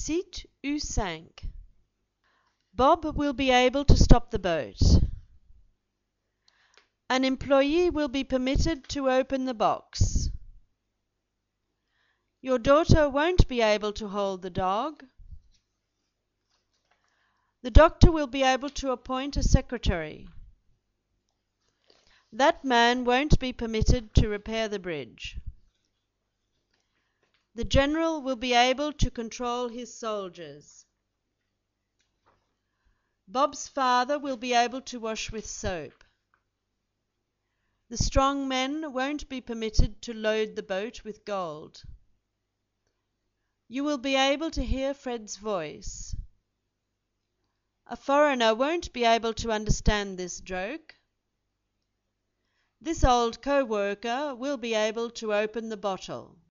Site U5. Bob will be able to stop the boat. An employee will be permitted to open the box. Your daughter won't be able to hold the dog. The doctor will be able to appoint a secretary. That man won't be permitted to repair the bridge. The general will be able to control his soldiers. Bob's father will be able to wash with soap. The strong men won't be permitted to load the boat with gold. You will be able to hear Fred's voice. A foreigner won't be able to understand this joke. This old co-worker will be able to open the bottle.